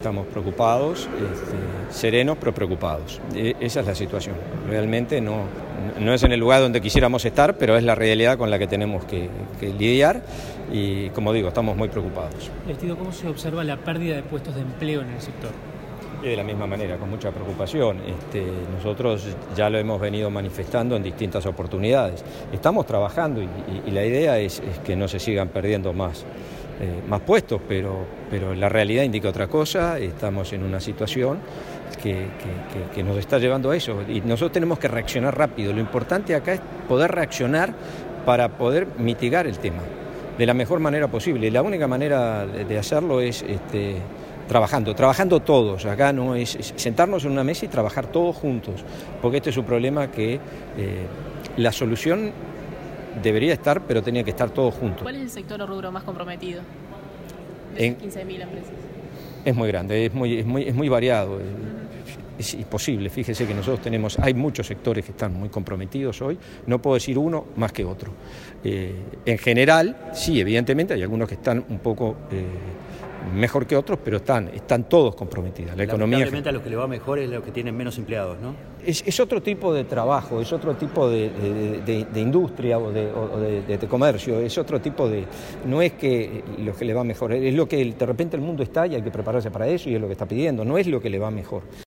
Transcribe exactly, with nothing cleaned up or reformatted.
estamos preocupados, este, serenos pero preocupados. E- esa es la situación. Realmente no, no es en el lugar donde quisiéramos estar, pero es la realidad con la que tenemos que, que lidiar y, como digo, estamos muy preocupados. Lestido, ¿cómo se observa la pérdida de puestos de empleo en el sector? Y de la misma manera, con mucha preocupación. Este, nosotros ya lo hemos venido manifestando en distintas oportunidades. Estamos trabajando y, y, y la idea es, es que no se sigan perdiendo más, eh, más puestos, pero, pero la realidad indica otra cosa. Estamos en una situación que, que, que, que nos está llevando a eso y nosotros tenemos que reaccionar rápido. Lo importante acá es poder reaccionar para poder mitigar el tema de la mejor manera posible. Y la única manera de, de hacerlo es... Este, Trabajando, trabajando todos, acá no es, es sentarnos en una mesa y trabajar todos juntos, porque este es un problema que eh, la solución debería estar, pero tenía que estar todos juntos. ¿Cuál es el sector o rubro más comprometido de en, quince mil empresas? Es muy grande, es muy, es muy, es muy variado, es imposible, fíjese que nosotros tenemos, hay muchos sectores que están muy comprometidos hoy, no puedo decir uno más que otro. Eh, en general, sí, evidentemente hay algunos que están un poco... Eh, mejor que otros, pero están, están todos comprometidos. La economía... Lamentablemente a los que le va mejor es los que tienen menos empleados, ¿no? Es, es otro tipo de trabajo, es otro tipo de, de, de, de industria o, de, o de, de, de comercio, es otro tipo de... No es que los que le va mejor, es lo que de repente el mundo está y hay que prepararse para eso y es lo que está pidiendo, no es lo que le va mejor.